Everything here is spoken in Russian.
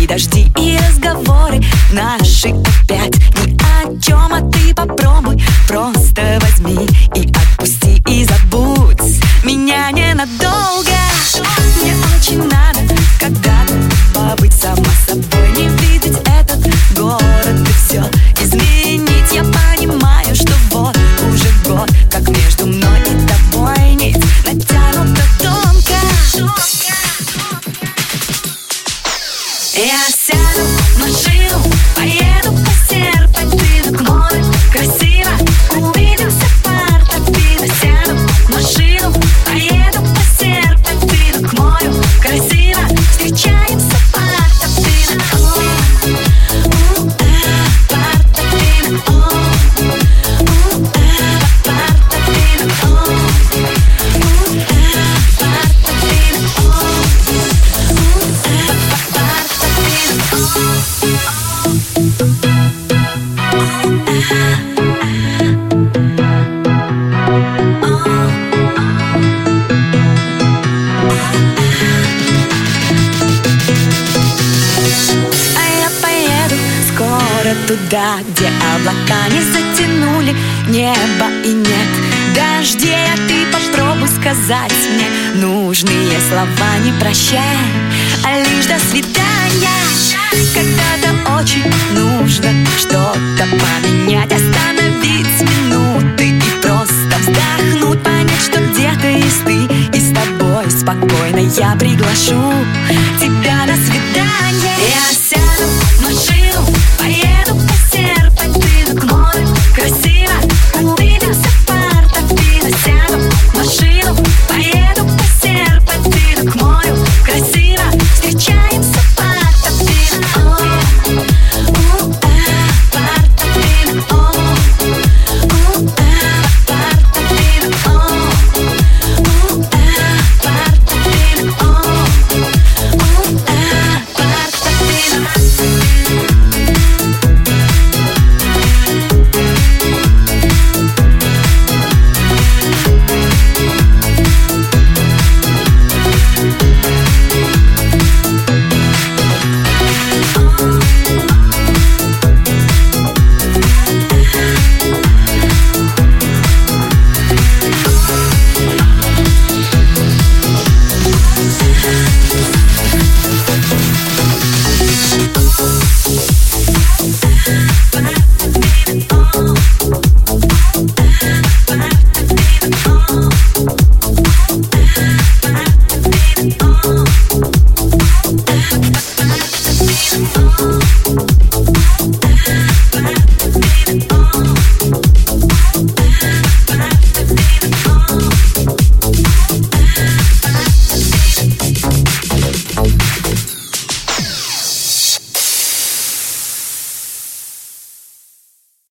и дожди, и разговоры наши опять ни о чем. А ты попробуй, просто возьми и отпусти, и забудь меня ненадолго. Мне очень надо когда-то побыть сама собой, не видеть этот город и все изменить. Я понимаю, что вот уже год, как между мной и тобой нить натянута тонко. Я сяду в машину, поеду по серпантину к морю, красиво увидимся в Порто-Пино. Сяду в машину, поеду по серпантину к морю, красиво встречаемся в Порто-Пино. Порто-Пино, туда, где облака не затянули небо и нет дождей. А ты попробуй сказать мне нужные слова, не прощай, а лишь до свидания.